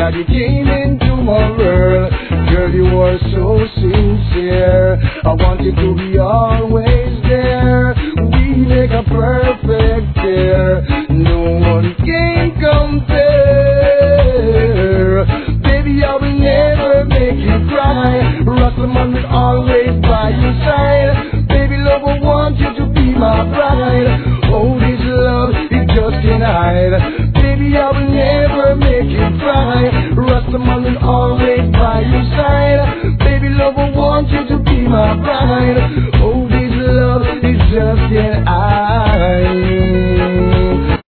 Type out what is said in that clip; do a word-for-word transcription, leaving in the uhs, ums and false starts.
that you came into my world. Girl, you are so sincere. I want you to be always there. We make a perfect pair. No one can compare. Baby, I will never make you cry. Rastaman will always by your side. Baby, love, I want you to be my bride. Oh, this love, it just can't hide. Baby, I will never make you cry. Rastaman will always by your side. Baby, love, I want you to be my bride. Oh, this love, it just can't hide.